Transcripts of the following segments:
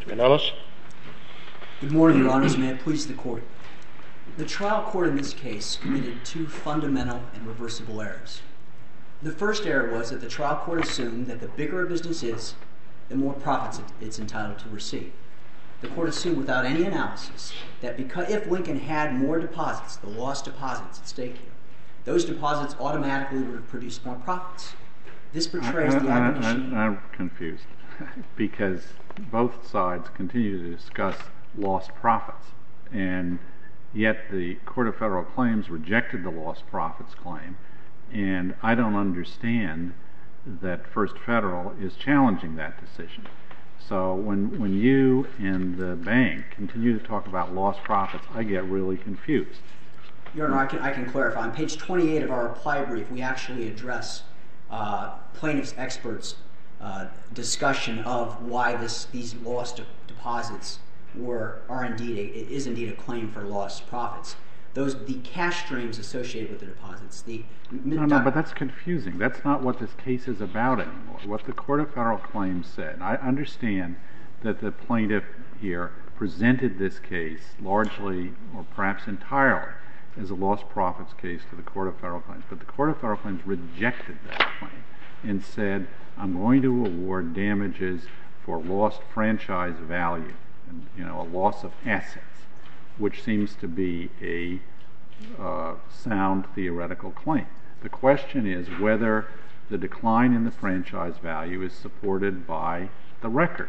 Gonellis. Good morning, Your Honors. May it please the Court. The trial court in this case committed two fundamental and reversible errors. The first error was that the trial court assumed that the bigger a business is, the more profits it's entitled to receive. The court assumed without any analysis that if Lincoln had more deposits, the lost deposits at stake here, those deposits automatically would have produced more profits. This betrays the admonition. I'm confused because both sides continue to discuss lost profits, and yet the Court of Federal Claims rejected the lost profits claim, and I don't understand that First Federal is challenging that decision. So when you and the bank continue to talk about lost profits, I get really confused. Your Honor, I can clarify. On page 28 of our reply brief, we actually address plaintiff's experts' discussion of why these lost deposits is indeed a claim for lost profits. The cash streams associated with the deposits. No, but that's confusing. That's not what this case is about anymore. What the Court of Federal Claims said, I understand that the plaintiff here presented this case largely, or perhaps entirely, as a lost profits case to the Court of Federal Claims, but the Court of Federal Claims rejected that claim and said, I'm going to award damages for lost franchise value, a loss of assets, which seems to be a sound theoretical claim. The question is whether the decline in the franchise value is supported by the record.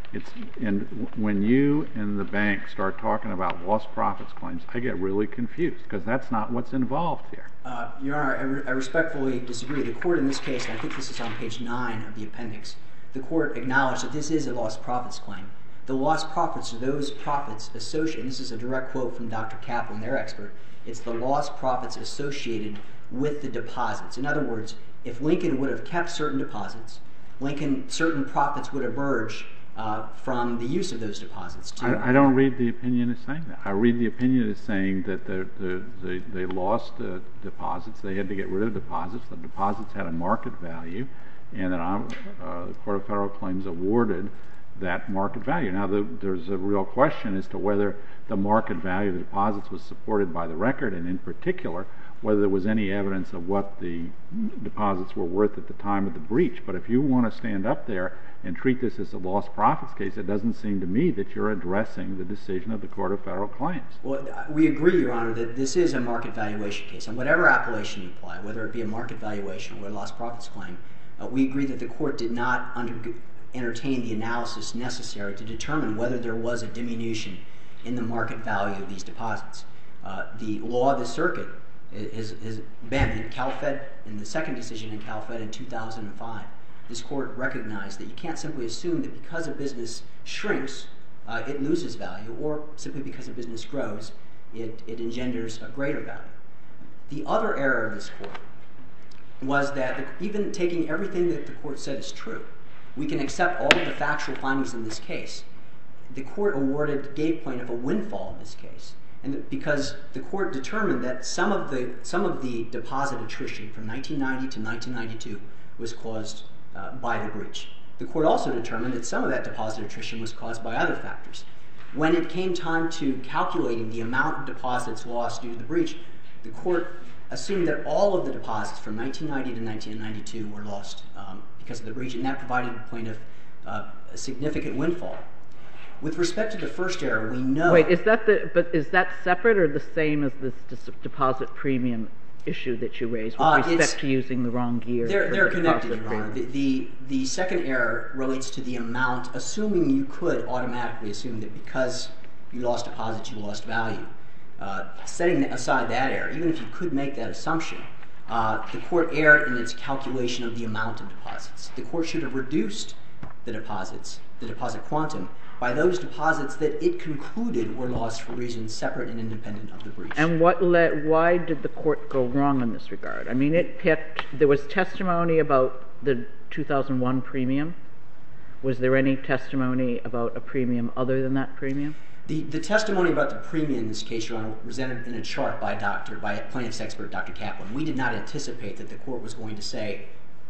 And when you and the bank start talking about lost profits claims, I get really confused because that's not what's involved here. Your Honor, I respectfully disagree. The court in this case, and I think this is on page 9 of the appendix, the court acknowledged that this is a lost profits claim. The lost profits are those profits associated, and this is a direct quote from Dr. Kaplan, their expert, it's the lost profits associated with the deposits. In other words, if Lincoln would have kept certain deposits, certain profits would emerge from the use of those deposits. I don't read the opinion as saying that. I read the opinion as saying that they lost deposits, they had to get rid of deposits, the deposits had a market value, and that the Court of Federal Claims awarded that market value. Now, there's a real question as to whether the market value of the deposits was supported by the record, and in particular, whether there was any evidence of what the deposits were worth at the time of the breach. But if you want to stand up there and treat this as a lost profits case, it doesn't seem to me that you're addressing the decision of the Court of Federal Claims. Well, we agree, Your Honor, that this is a market valuation case. And whatever appellation you apply, whether it be a market valuation or a lost profits claim, we agree that the court did not entertain the analysis necessary to determine whether there was a diminution in the market value of these deposits. The law of the circuit has been in CalFed, in the second decision in CalFed in 2005. This court recognized that you can't simply assume that because a business shrinks, it loses value, or simply because a business grows, it engenders a greater value. The other error of this court was that even taking everything that the court said is true, we can accept all of the factual findings in this case. The court gave plaintiff a windfall in this case, and because the court determined that some of the deposit attrition from 1990 to 1992 was caused by the breach. The court also determined that some of that deposit attrition was caused by other factors. When it came time to calculating the amount of deposits lost due to the breach, the court assumed that all of the deposits from 1990 to 1992 were lost because of the breach, and that provided the plaintiff a significant windfall. With respect to the first error, we know... Wait, is that separate or the same as this deposit premium issue that you raised with respect to using the wrong year? They're connected, Your Honor. The second error relates to the amount, assuming you could automatically assume that because you lost deposits, you lost value. Setting aside that error, even if you could make that assumption, the court erred in its calculation of the amount of deposits. The court should have reduced the deposit quantum, by those deposits that it concluded were lost for reasons separate and independent of the breach. And why did the court go wrong in this regard? I mean, there was testimony about the 2001 premium. Was there any testimony about a premium other than that premium? The testimony about the premium in this case, Your Honor, was presented in a chart by a plaintiff's expert, Dr. Kaplan. We did not anticipate that the court was going to say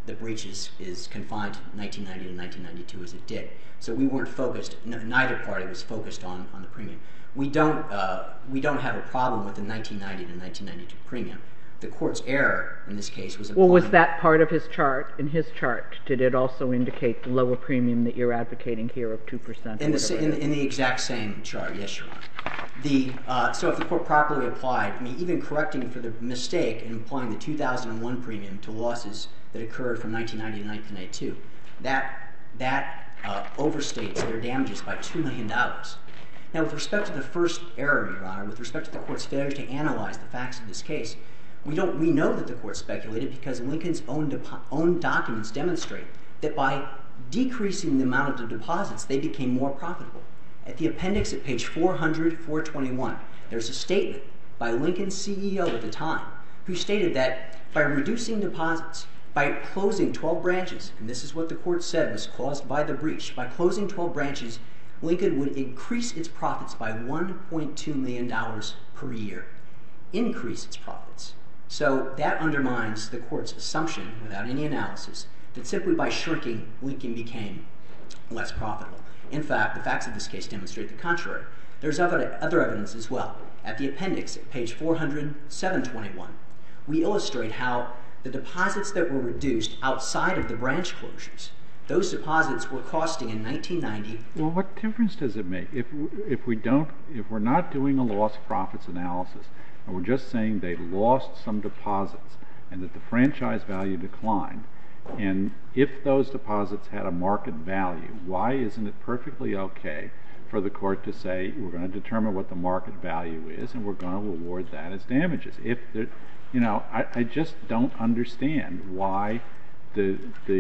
the breach is confined to 1990 to 1992 as it did. So we weren't focused, neither party was focused on the premium. We don't have a problem with the 1990 to 1992 premium. The court's error in this case was Well, was that part of his chart? In his chart, did it also indicate the lower premium that you're advocating here of 2%? In the exact same chart, yes, Your Honor. So if the court properly applied, I mean, even correcting for the mistake in applying the 2001 premium to losses that occurred from 1990 to 1992, that overstates their damages by $2 million. Now, with respect to the first error, Your Honor, with respect to the court's failure to analyze the facts of this case, we know that the court speculated because Lincoln's own documents demonstrate that by decreasing the amount of the deposits, they became more profitable. At the appendix at page 400, 421, there's a statement by Lincoln's CEO at the time who stated that by reducing deposits, by closing 12 branches, and this is what the court said was caused by the breach, by closing 12 branches, Lincoln would increase its profits by $1.2 million per year. Increase its profits. So that undermines the court's assumption, without any analysis, that simply by shrinking, Lincoln became less profitable. In fact, the facts of this case demonstrate the contrary. There's other evidence as well. At the appendix, at page 400, 721, we illustrate how the deposits that were reduced outside of the branch closures, those deposits were costing in 1990. Well, what difference does it make if we're not doing a lost profits analysis, and we're just saying they lost some deposits and that the franchise value declined, and if those deposits had a market value, why isn't it perfectly okay for the court to say we're going to determine what the market value is and we're going to award that as damages? I just don't understand why the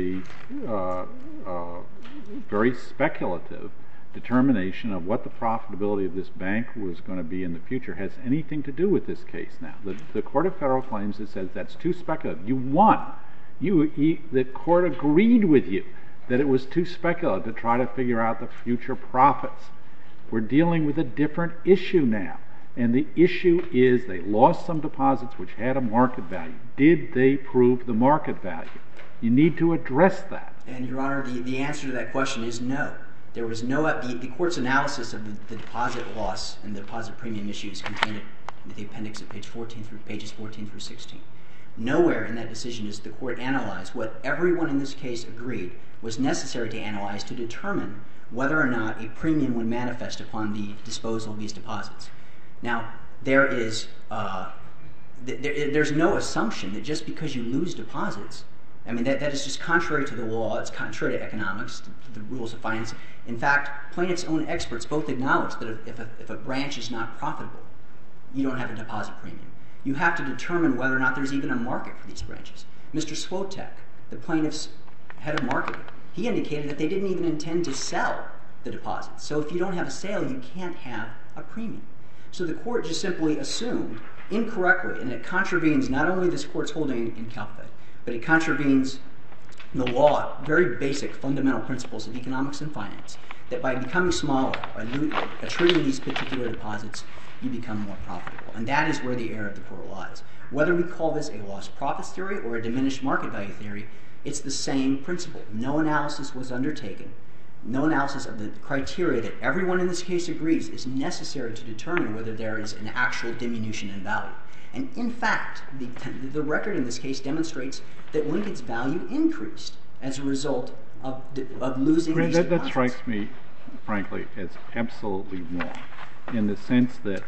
very speculative determination of what the profitability of this bank was going to be in the future has anything to do with this case now. The Court of Federal Claims has said that's too speculative. You won. The court agreed with you that it was too speculative to try to figure out the future profits. We're dealing with a different issue now, and the issue is they lost some deposits which had a market value. Did they prove the market value? You need to address that. And, Your Honor, the answer to that question is no. There was no the court's analysis of the deposit loss and the deposit premium issues contained in the appendix at pages 14 through 16. Nowhere in that decision does the court analyze what everyone in this case agreed was necessary to analyze to determine whether or not a premium would manifest upon the disposal of these deposits. Now, there's no assumption that just because you lose deposits, I mean, that is just contrary to the law. It's contrary to economics, to the rules of finance. In fact, plaintiff's own experts both acknowledge that if a branch is not profitable, you don't have a deposit premium. You have to determine whether or not there's even a market for these branches. Mr. Swotek, the plaintiff's head of marketing, he indicated that they didn't even intend to sell the deposits. So if you don't have a sale, you can't have a premium. So the court just simply assumed incorrectly, and it contravenes not only this court's holding in CalFed, but it contravenes the law, very basic fundamental principles of economics and finance, that by becoming smaller, by attributing these particular deposits, you become more profitable. And that is where the error of the court lies. Whether we call this a lost profits theory or a diminished market value theory, it's the same principle. No analysis was undertaken. No analysis of the criteria that everyone in this case agrees is necessary to determine whether there is an actual diminution in value. And in fact, the record in this case demonstrates that Lincoln's value increased as a result of losing these deposits. That strikes me, frankly, as absolutely wrong, in the sense that,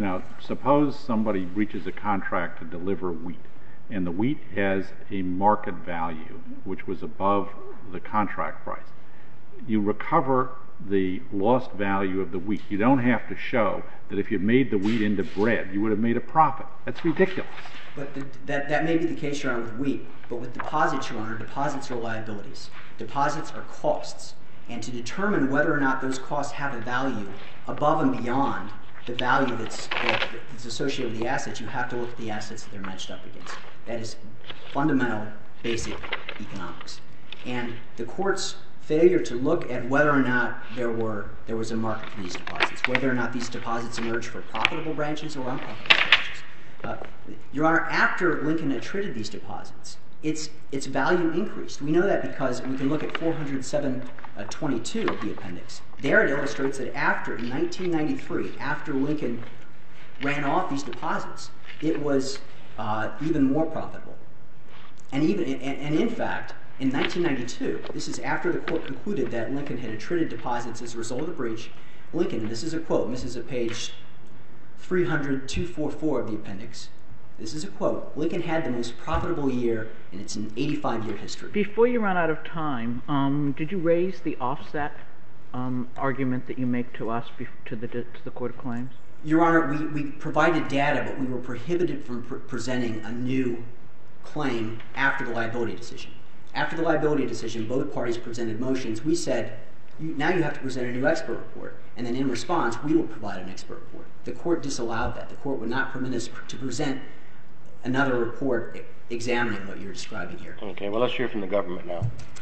suppose somebody reaches a contract to deliver wheat, and the wheat has a market value which was above the contract price. You recover the lost value of the wheat. You don't have to show that if you made the wheat into bread, you would have made a profit. That's ridiculous. But that may be the case, Your Honor, with wheat. But with deposits, Your Honor, deposits are liabilities. Deposits are costs. And to determine whether or not those costs have a value above and beyond the value that's associated with the assets, you have to look at the assets that they're matched up against. That is fundamental, basic economics. And the court's failure to look at whether or not there was a market for these deposits, whether or not these deposits emerged for profitable branches or unprofitable branches. Your Honor, after Lincoln attributed these deposits its value increased. We know that because we can look at 407.22 of the appendix. There it illustrates that in 1993, after Lincoln ran off these deposits, it was even more profitable. And in fact, in 1992, this is after the court concluded that Lincoln had attrited deposits as a result of the breach, Lincoln, and this is a quote, and this is at page 300-244 of the appendix, this is a quote, Lincoln had the most profitable year in its 85-year history. Before you run out of time, did you raise the offset argument that you make to us, to the Court of Claims? Your Honor, we provided data, but we were prohibited from presenting a new claim after the liability decision. After the liability decision, both parties presented motions. We said, now you have to present a new expert report, and then in response, we will provide an expert report. The court disallowed that. The court would not permit us to present another report examining what you're describing here. Okay, well, let's hear from the government now.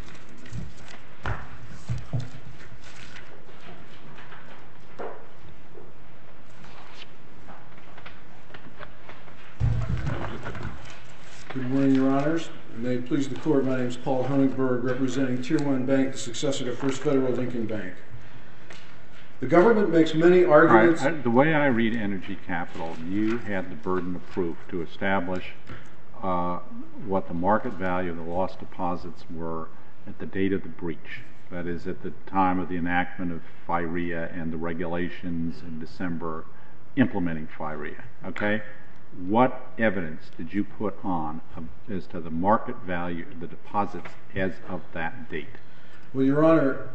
Good morning, Your Honors. May it please the Court, my name is Paul Honigberg, representing Tier 1 Bank, the successor to First Federal Lincoln Bank. The government makes many arguments... Right. The way I read Energy Capital, you had the burden of proof to establish what the market value of the lost deposits were at the date of the breach. That is, at the time of the enactment of FIREA and the regulations in December implementing FIREA. Okay? What evidence did you put on as to the market value of the deposits as of that date? Well, Your Honor,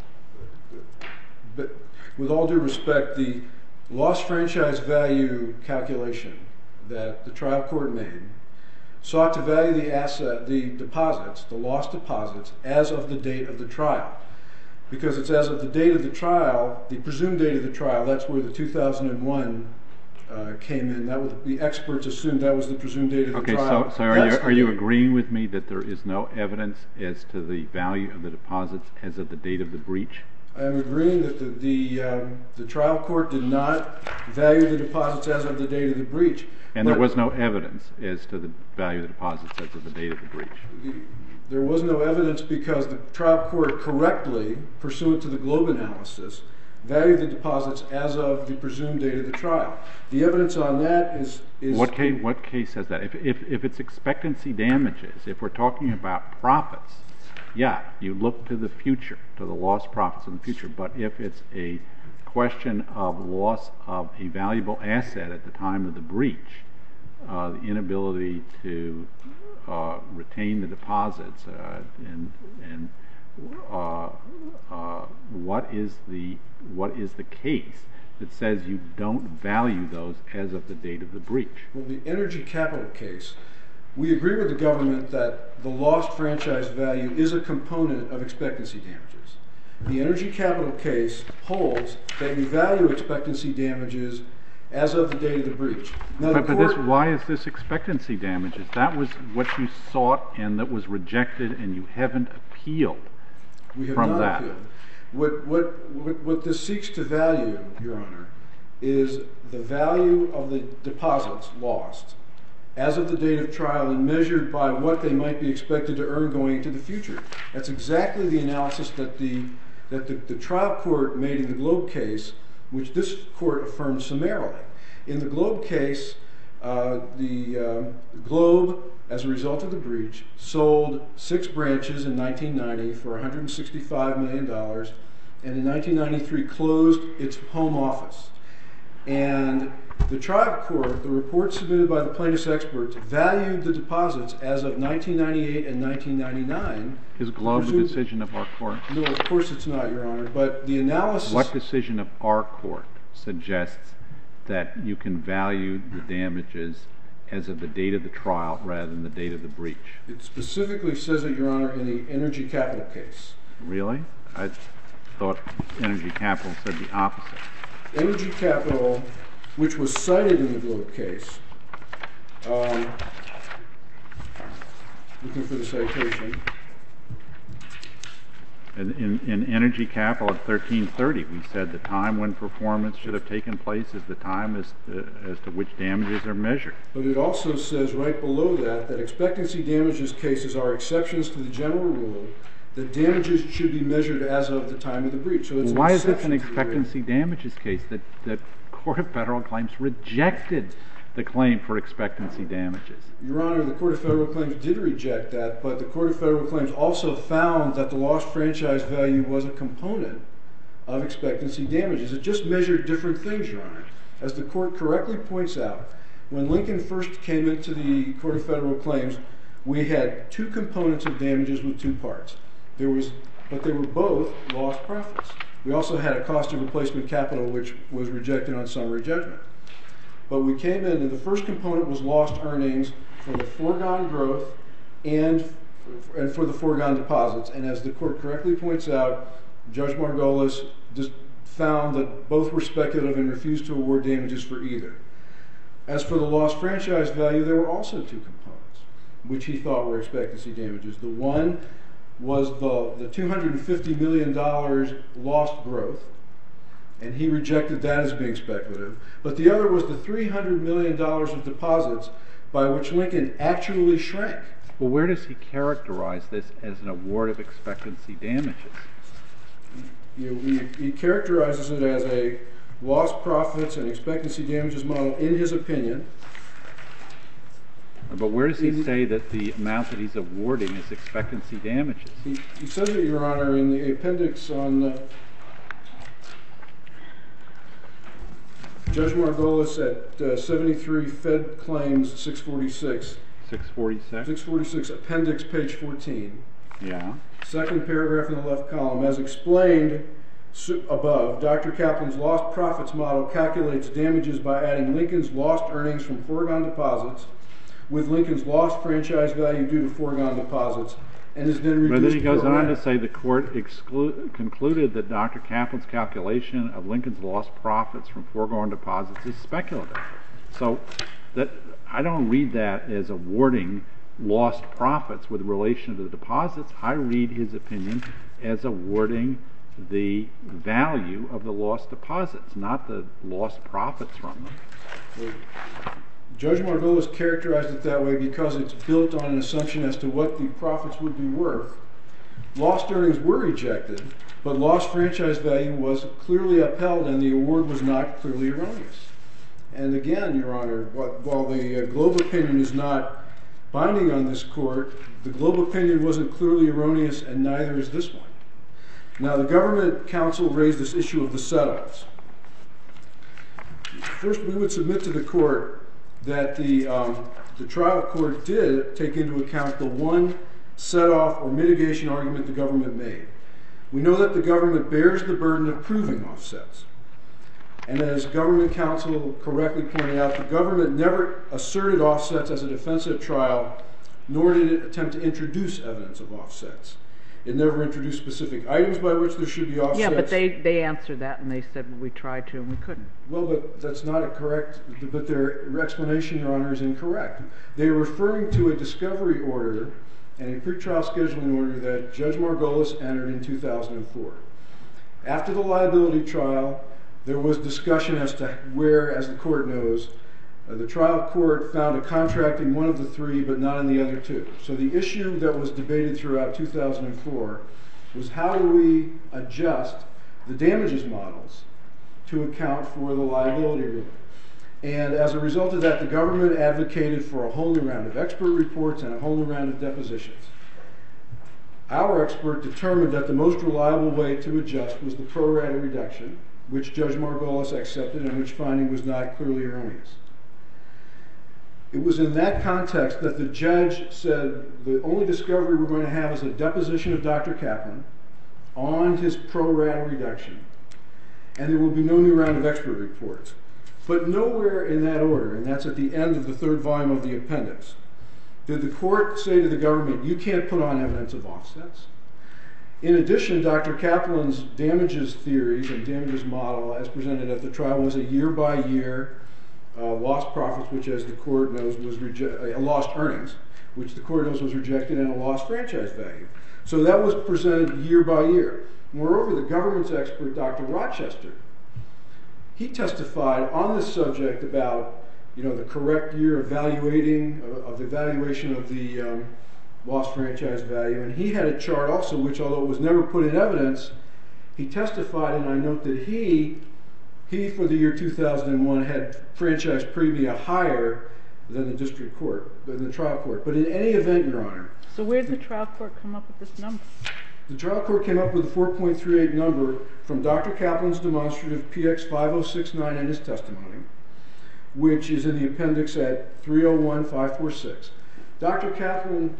with all due respect, the lost franchise value calculation that the trial court made sought to value the deposits, the lost deposits, as of the date of the trial. Because it's as of the date of the trial, the presumed date of the trial, that's where the 2001 came in. The experts assumed that was the presumed date of the trial. Okay, so are you agreeing with me that there is no evidence as to the value of the deposits as of the date of the breach? I am agreeing that the trial court did not value the deposits as of the date of the breach. And there was no evidence as to the value of the deposits as of the date of the breach? There was no evidence because the trial court correctly, pursuant to the Globe analysis, valued the deposits as of the presumed date of the trial. The evidence on that is... What case says that? If it's expectancy damages, if we're talking about profits, yeah, you look to the future, to the lost profits in the future. But if it's a question of loss of a valuable asset at the time of the breach, the inability to retain the deposits, and what is the case that says you don't value those as of the date of the breach? Well, the Energy Capital case, we agree with the government that the lost franchise value is a component of expectancy damages. The Energy Capital case holds that you value expectancy damages as of the date of the breach. Now, why is this expectancy damages? That was what you sought and that was rejected, and you haven't appealed from that. We have not appealed. What this seeks to value, Your Honor, is the value of the deposits lost as of the date of trial and measured by what they might be expected to earn going into the future. That's exactly the analysis that the trial court made in the Globe case, which this court affirmed summarily. In the Globe case, the Globe, as a result of the breach, sold 6 branches in 1990 for $165 million, and in 1993 closed its home office. And the trial court, the report submitted by the plaintiff's experts, valued the deposits as of 1998 and 1999. Is Globe a decision of our court? No, of course it's not, Your Honor. But the analysis... What decision of our court suggests that you can value the damages as of the date of the trial rather than the date of the breach? It specifically says it, Your Honor, in the Energy Capital case. Really? I thought Energy Capital said the opposite. Energy Capital, which was cited in the Globe case, looking for the citation. In Energy Capital at 1330, we said the time when performance should have taken place is the time as to which damages are measured. But it also says right below that expectancy damages cases are exceptions to the general rule that damages should be measured as of the time of the breach. So it's why is this an expectancy damages case? That Court of Federal Claims rejected the claim for expectancy damages. Your Honor, the Court of Federal Claims did reject that, but the Court of Federal Claims also found that the lost franchise value was a component of expectancy damages. It just measured different things, Your Honor. As the Court correctly points out, when Lincoln first came into the Court of Federal Claims, we had two components of damages with two parts. But they were both lost profits. We also had a cost of replacement capital, which was rejected on summary judgment. But we came in, and the first component was lost earnings for the foregone growth and for the foregone deposits. And as the Court correctly points out, Judge Margolis just found that both were speculative and refused to award damages for either. As for the lost franchise value, there were also two components, which he thought were expectancy damages. The one was the $250 million lost growth, and he rejected that as being speculative. But the other was the $300 million of deposits by which Lincoln actually shrank. Well, where does he characterize this as an award of expectancy damages? He characterizes it as a lost profits and expectancy damages model in his opinion. But where does he say that the amount that he's awarding is expectancy damages? He says it, Your Honor, in the appendix on Judge Margolis at 73 Fed Claims 646. 646? 646, appendix page 14. Yeah. Second paragraph in the left column. As explained above, Dr. Kaplan's lost profits model calculates damages by adding Lincoln's lost earnings from foregone deposits with Lincoln's lost franchise value due to foregone deposits, and is then reduced. But then he goes on to say the Court concluded that Dr. Kaplan's calculation of Lincoln's lost profits from foregone deposits is speculative. So I don't read that as awarding lost profits with relation to the deposits. I read his opinion as awarding the value of the lost deposits, not the lost profits from them. Judge Margolis characterized it that way because it's built on an assumption as to what the profits would be worth. Lost earnings were rejected, but lost franchise value was clearly upheld and the award was not clearly erroneous. And again, Your Honor, while the Globe opinion is not binding on this Court, the Globe opinion wasn't clearly erroneous and neither is this one. Now, the government counsel raised this issue of the set-offs. First, we would submit to the Court that the trial court did take into account the one set-off or mitigation argument the government made. We know that the government bears the burden of proving offsets. And as government counsel correctly pointed out, the government never asserted offsets as a defense at trial, nor did it attempt to introduce evidence of offsets. It never introduced specific items by which there should be offsets. Yeah, but they answered that and they said, well, we tried to and we couldn't. Well, but that's not a correct, but their explanation, Your Honor, is incorrect. They are referring to a discovery order and a pretrial scheduling order that Judge Margolis entered in 2004. After the liability trial, there was discussion as to where, as the Court knows, the trial court found a contract in one of the three but not in the other two. So the issue that was debated throughout 2004 was how do we adjust the damages models to account for the liability ruling. And as a result of that, the government advocated for a whole new round of expert reports and a whole new round of depositions. Our expert determined that the most reliable way to adjust was the pro rata reduction, which Judge Margolis accepted and which finding was not clearly erroneous. It was in that context that the judge said the only discovery we're going to have is a deposition of Dr. Kaplan on his pro rata reduction, and there will be no new round of expert reports. But nowhere in that order, and that's at the end of the third volume of the appendix, did the Court say to the government, you can't put on evidence of offsets. In addition, Dr. Kaplan's damages theories and damages model as presented at the trial was a year-by-year lost profits, which as the Court knows was lost earnings, which the court knows was rejected, and a lost franchise value. So that was presented year by year. Moreover, the government's expert, Dr. Rochester, he testified on this subject about the correct year of the evaluation of the lost franchise value, and he had a chart also, which although it was never put in evidence, he testified, and I note that he for the year 2001 had franchise premia higher than the district court, than the trial court. But in any event, Your Honor. So where did the trial court come up with this number? The trial court came up with a 4.38 number from Dr. Kaplan's demonstrative PX 5069 in his testimony, which is in the appendix at 301-546. Dr. Kaplan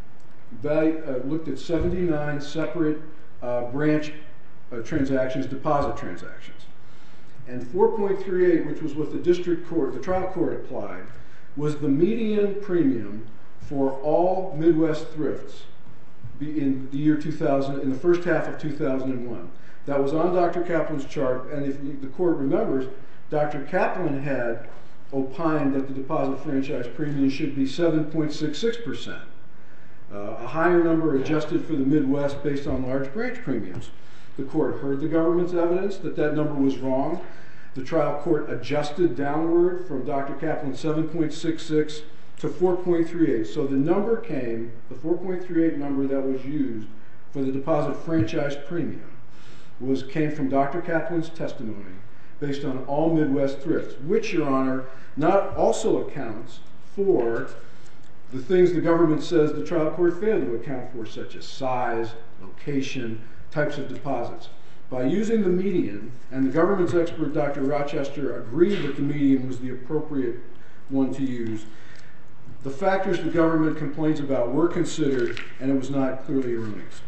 looked at 79 separate branch transactions, deposit transactions. And 4.38, which was what the trial court applied, was the median premium for all Midwest thrifts in the year 2000, in the first half of 2001. That was on Dr. Kaplan's chart, and if the court remembers, Dr. Kaplan had opined that the deposit franchise premium should be 7.66%, a higher number adjusted for the Midwest based on large branch premiums. The court heard the government's evidence that number was wrong. The trial court adjusted downward from Dr. Kaplan's 7.66 to 4.38. So the number came, the 4.38 number that was used for the deposit franchise premium came from Dr. Kaplan's testimony based on all Midwest thrifts, which, Your Honor, not also accounts for the things the government says the trial court failed to account for, such as size, location, types of deposits. By using the median, and the government's expert, Dr. Rochester, agreed that the median was the appropriate one to use, the factors the government complains about were considered, and it was not clearly erroneous.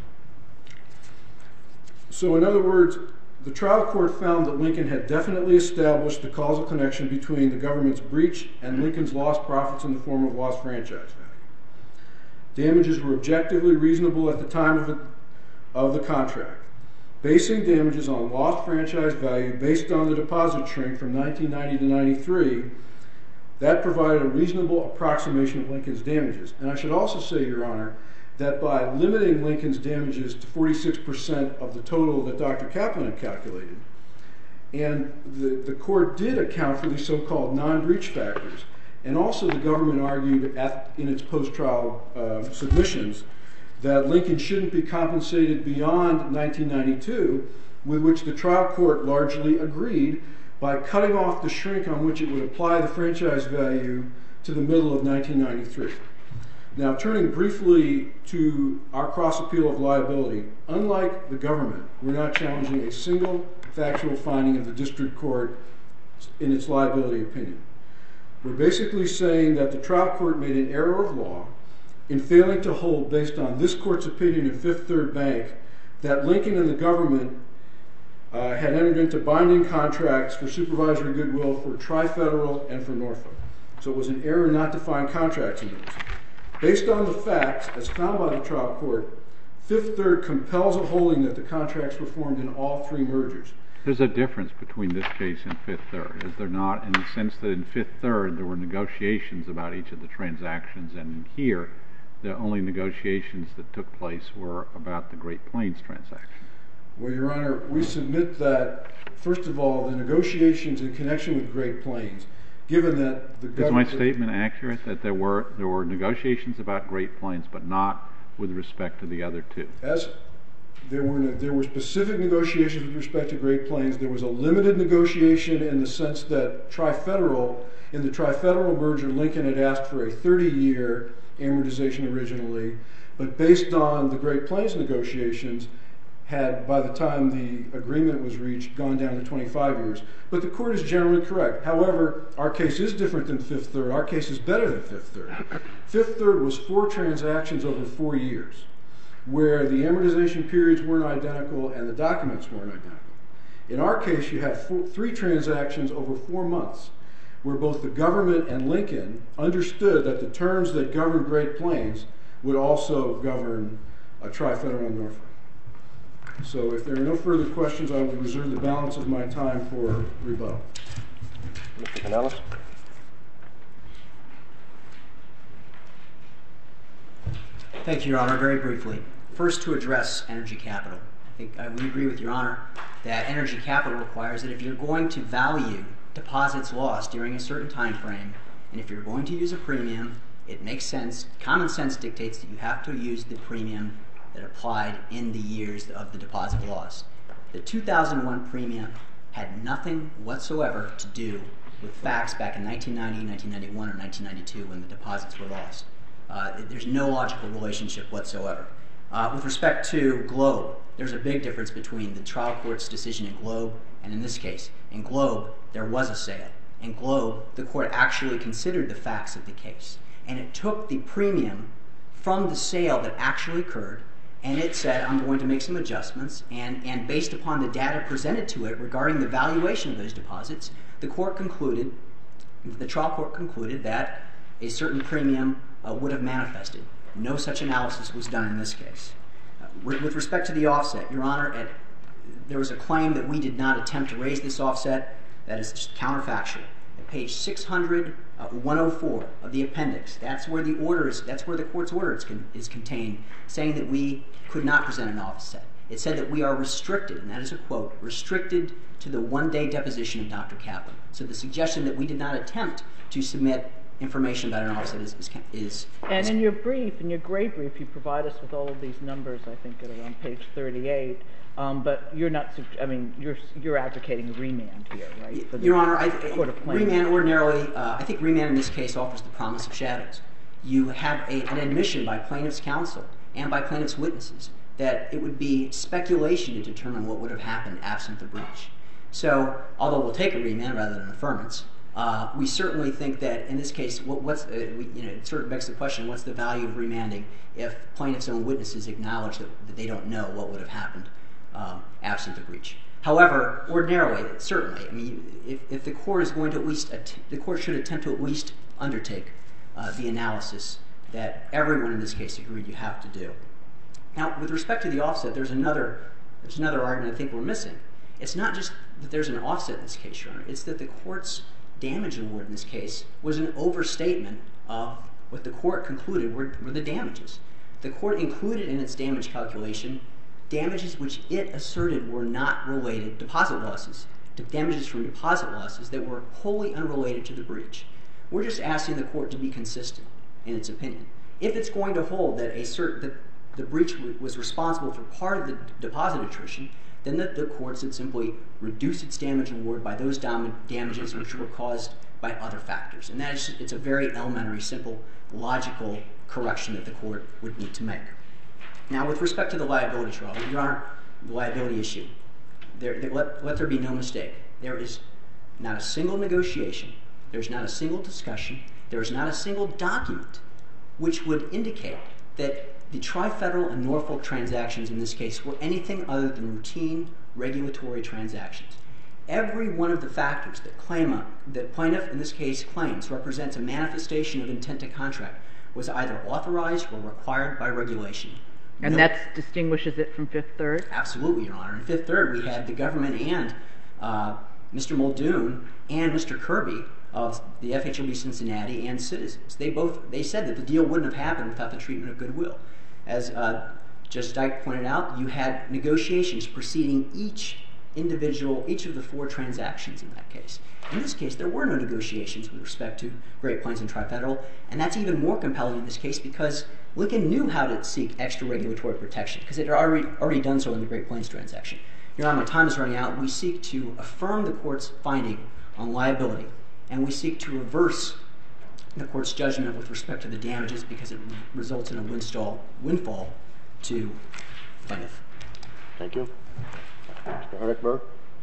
So in other words, the trial court found that Lincoln had definitely established the causal connection between the government's breach and Lincoln's lost profits in the form of lost franchise value. Damages were objectively reasonable at the time of the contract. Basing damages on lost franchise value based on the deposit shrink from 1990 to 93, that provided a reasonable approximation of Lincoln's damages. And I should also say, Your Honor, that by limiting Lincoln's damages to 46% of the total that Dr. Kaplan had calculated, and the court did account for these so-called non-breach factors, and also the government argued in its post-trial submissions that Lincoln shouldn't be compensated beyond 1992, with which the trial court largely agreed by cutting off the shrink on which it would apply the franchise value to the middle of 1993. Now, turning briefly to our cross-appeal of liability, unlike the government, we're not challenging a single factual finding of the district court in its liability opinion. We're basically saying that the trial court made an error of law in failing to hold, based on this court's opinion in Fifth Third Bank, that Lincoln and the government had entered into binding contracts for supervisory goodwill for Tri-Federal and for Norfolk. So it was an error not to find contracts in those. Based on the facts, as found by the trial court, Fifth Third compels a holding that the contracts were formed in all three mergers. There's a difference between this case and Fifth Third, is there not? In the sense that in Fifth Third there were negotiations about each of the transactions, and here the only negotiations that took place were about the Great Plains transaction. Well, Your Honor, we submit that, first of all, the negotiations in connection with Great Plains, given that the government... Is my statement accurate, that there were negotiations about Great Plains, but not with respect to the other two? There were specific negotiations with respect to Great Plains. There was a limited negotiation in the sense that in the Tri-Federal merger, Lincoln had asked for a 30-year amortization originally, but based on the Great Plains negotiations, had, by the time the agreement was reached, gone down to 25 years. But the court is generally correct. However, our case is different than Fifth Third. Our case is better than Fifth Third. Fifth Third was 4 transactions over 4 years, where the amortization periods weren't identical and the documents weren't identical. In our case, you have 3 transactions over 4 months, where both the government and Lincoln understood that the terms that govern Great Plains would also govern a Tri-Federal and Norfolk. So if there are no further questions, I will reserve the balance of my time for rebuttal. Mr. Pinellas? Thank you, Your Honor. Very briefly. First, to address energy capital. I think we agree with Your Honor that energy capital requires that if you're going to value deposits lost during a certain time frame, and if you're going to use a premium, it makes sense. Common sense dictates that you have to use the premium that applied in the years of the deposit loss. The 2001 premium had nothing whatsoever to do with facts back in 1990, 1991, or 1992 when the deposits were lost. There's no logical relationship whatsoever. With respect to Globe, there's a big difference between the trial court's decision in Globe and in this case. In Globe, there was a sale. In Globe, the court actually considered the facts of the case, and it took the premium from the sale that actually occurred, and it said, I'm going to make some adjustments, and based upon the data presented to it regarding the valuation of those deposits, the trial court concluded that a certain premium would have manifested. No such analysis was done in this case. With respect to the offset, Your Honor, there was a claim that we did not attempt to raise this offset. That is just counterfactual. At page 600, 104 of the appendix, that's where the court's order is contained, saying that we could not present an offset. It said that we are restricted, and that is a quote, restricted to the one-day deposition of Dr. Kaplan. So the suggestion that we did not attempt to submit information about an offset is And in your brief, in your gray brief, you provide us with all of these numbers, I think, at around page 38. But you're not, you're advocating remand here, right? Your Honor, remand ordinarily, I think remand in this case offers the promise of shadows. You have an admission by plaintiff's counsel and by plaintiff's witnesses that it would be speculation to determine what would have happened absent the breach. So, although we'll take a remand rather than an affirmance, we certainly think that in this case, it sort of begs the question, what's the value of remanding if plaintiff's own witnesses acknowledge that they don't know what would have happened absent the breach. However, ordinarily, certainly, if the court is going to the court should attempt to at least undertake the analysis that everyone in this case agreed you have to do. Now, with respect to the offset, there's another argument I think we're missing. It's not just that there's an offset in this case, Your Honor. It's that the court's damage award in this case was an overstatement of what the court concluded were the damages. The court included in its damage calculation damages which it asserted were not related, deposit losses, damages from deposit losses that were wholly unrelated to the breach. We're just asking the court to be consistent in its opinion. If it's going to hold that the breach was responsible for part of the deposit attrition, then the court should simply reduce its damage award by those damages which were caused by other factors. And it's a very elementary, simple, logical correction that the court would need to make. Now, with respect to the liability trial, Your Honor, the liability issue, let there be no mistake. There is not a single negotiation, there's not a single discussion, there is not a single document which would indicate that the Tri-Federal and Norfolk transactions in this case were anything other than routine regulatory transactions. Every one of the factors that plaintiff in this case claims represents a manifestation of intent to contract was either authorized or required by regulation. And that distinguishes it from Fifth Third? Absolutely, Your Honor. In Fifth Third, we had the government and Mr. Muldoon and Mr. Kirby of the FHLB Cincinnati and Citizens. They said that the deal wouldn't have happened without the treatment of goodwill. As Judge Dyke pointed out, you had negotiations preceding each of the four transactions in that case. In this case, there were no negotiations with respect to Great Plains and Tri-Federal, and that's even more compelling in this case because Lincoln knew how to seek extra regulatory protection because it had already done so in the Great Plains transaction. Your Honor, my time is running out. We seek to affirm the court's finding on liability, and we seek to reverse the court's judgment with respect to the damages because it results in a windfall to plaintiff. Thank you. Mr. Harnickberg.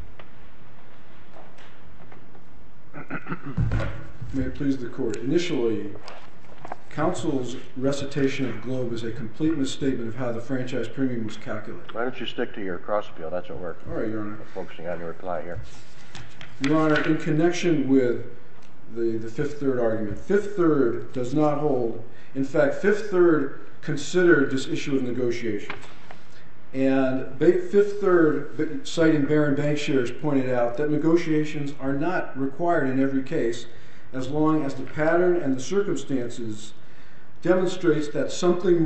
May it please the court. Initially, counsel's recitation of Globe is a complete misstatement of how the franchise premium was calculated. Why don't you stick to your cross appeal? That's what we're All right, Your Honor. focusing on your reply here. Your Honor, in connection with the Fifth Third argument, Fifth Third does not hold. In fact, Fifth Third considered this issue of negotiations. And Fifth Third, citing Barron Bankshares, pointed out that negotiations are not required in every case as long as the pattern and the circumstances demonstrates that something more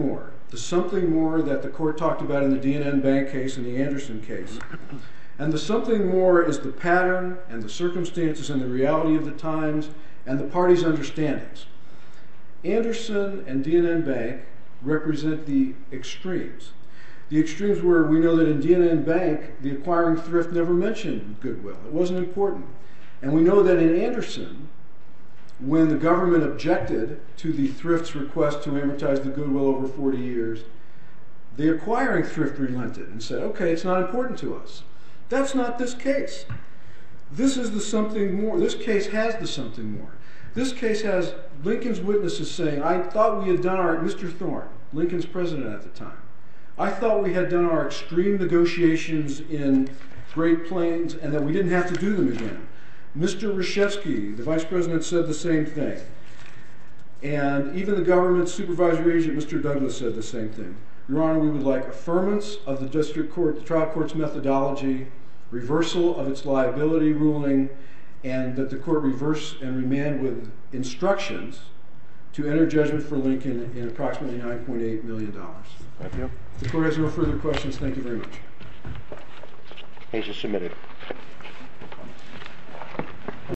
the something more that the court talked about in the D&N Bank case and the Anderson case. And the something more is the pattern and the circumstances and the reality of the times and the parties' understandings. Anderson and D&N Bank represent the extremes. The extremes where we know that in D&N Bank, the acquiring thrift never mentioned goodwill. It wasn't important. And we know that in Anderson, when the government objected to the thrift's request to amortize the goodwill over 40 years, the acquiring thrift relented and said, okay, it's not important to us. That's not this case. This is the something more. This case has the something more. This case has Lincoln's witnesses saying, I thought we had done our, Mr. Thorne, Lincoln's president at the time, I thought we had done our extreme negotiations in Great Plains and that we didn't have to do them again. Mr. Reshevsky, the vice president, said the same thing. And even the government supervisory agent, Mr. Douglas, said the same thing. Your Honor, we would like affirmance of the district court, the trial court's methodology, reversal of its liability ruling, and that the court reverse and remand with instructions to enter judgment for Lincoln in approximately $9.8 million. Thank you. The court has no further questions. Thank you very much. Case is submitted.